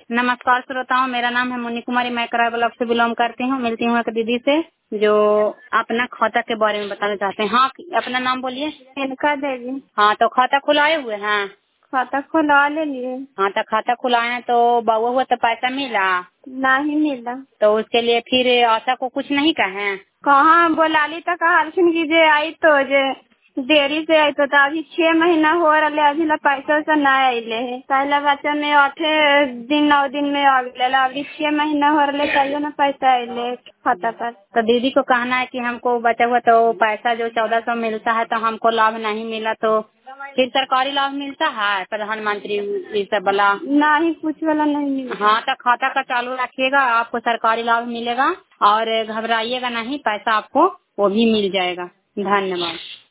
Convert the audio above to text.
नमस्कार श्रोताओं, मेरा नाम है मुन्नी कुमारी। मैं कराय ब्लॉक से बिलोंग करती हूँ। मिलती हूँ एक दीदी से जो अपना खाता के बारे में बताना चाहते हैं। हाँ, अपना नाम बोलिए। इनका देवी। हाँ, तो खाता खुलाए हुए हैं? खाता खुलवा ले लिए। हाँ, तो खाता खुलाए हैं तो बउआ हुआ तो पैसा मिला? नहीं मिला। तो उसके लिए फिर आशा को कुछ नहीं कहें? कहाँ बोलाली तो कहा की जे आई तो जे देरी से आई तो अभी 6 महीना हो रहा अभी ला पैसा वैसा न आये है। पहला बच्चा में 8 दिन 9 दिन में आ गया, अभी 6 महीना हो रहा तैयो न पैसा आये खाता पर। तो दीदी को कहना है कि हमको बचा हुआ तो पैसा जो 1400 मिलता है तो हमको लाभ नहीं मिला, तो फिर सरकारी लाभ मिलता है प्रधानमंत्री ये सब वाला? नहीं, कुछ वाला नहीं मिला। हाँ, तो खाता का चालू रखिएगा, आपको सरकारी लाभ मिलेगा और घबराइएगा नहीं, पैसा आपको वो भी मिल जाएगा। धन्यवाद।